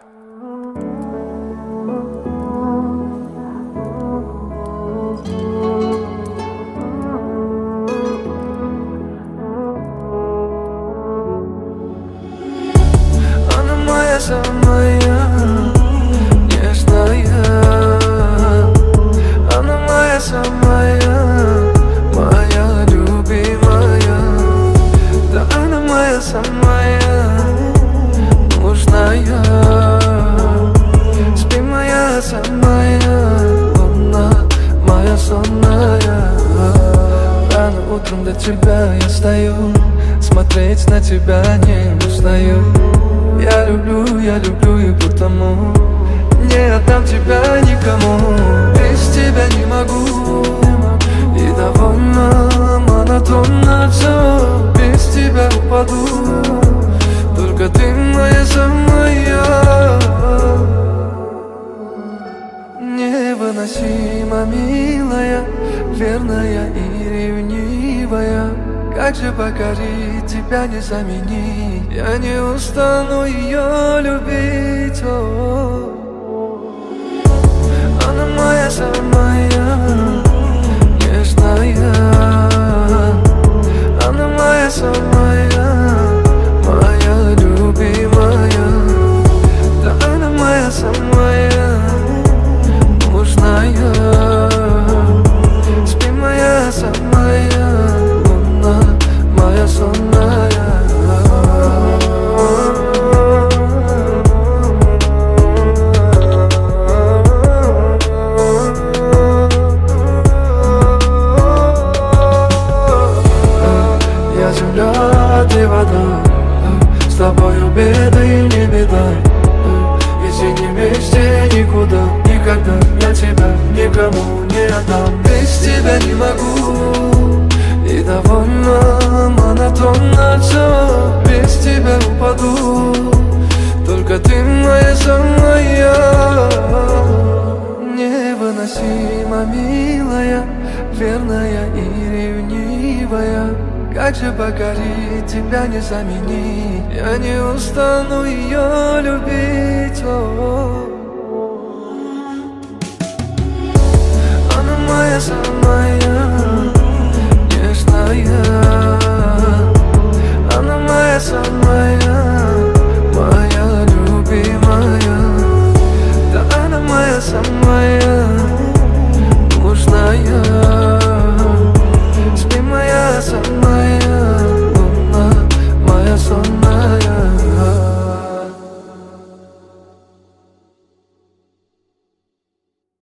Она моя самая нежная, она моя самая, моя любимая. Да, она моя самая нужная. Спи, моя самая луна, моя сонная. Рано утром для тебя я стою, смотреть на тебя не устаю. Я люблю и потому не отдам тебя никому. Без тебя не могу, и довольно монотонно все. Без тебя упаду, только ты моя самая. Невыносимо милая, верная и ревнивая. Как же покорить тебя, не заменить? Я не устану ее любить. Она моя самая нежная, она моя самая, моя любимая. Да, она моя самая нужная. Спи, моя самая луна, моя сонная. Я земля, ты вода, с тобою беда и не беда. Если не вместе никуда, никогда я тебя никому не отдам. Без тебя не могу, и довольно монотонно все. Без тебя упаду, только ты моя самая. Невыносимо милая, верная и ревнивая. Как же покорить тебя, не заменить? Я не устану ее любить. Она моя самая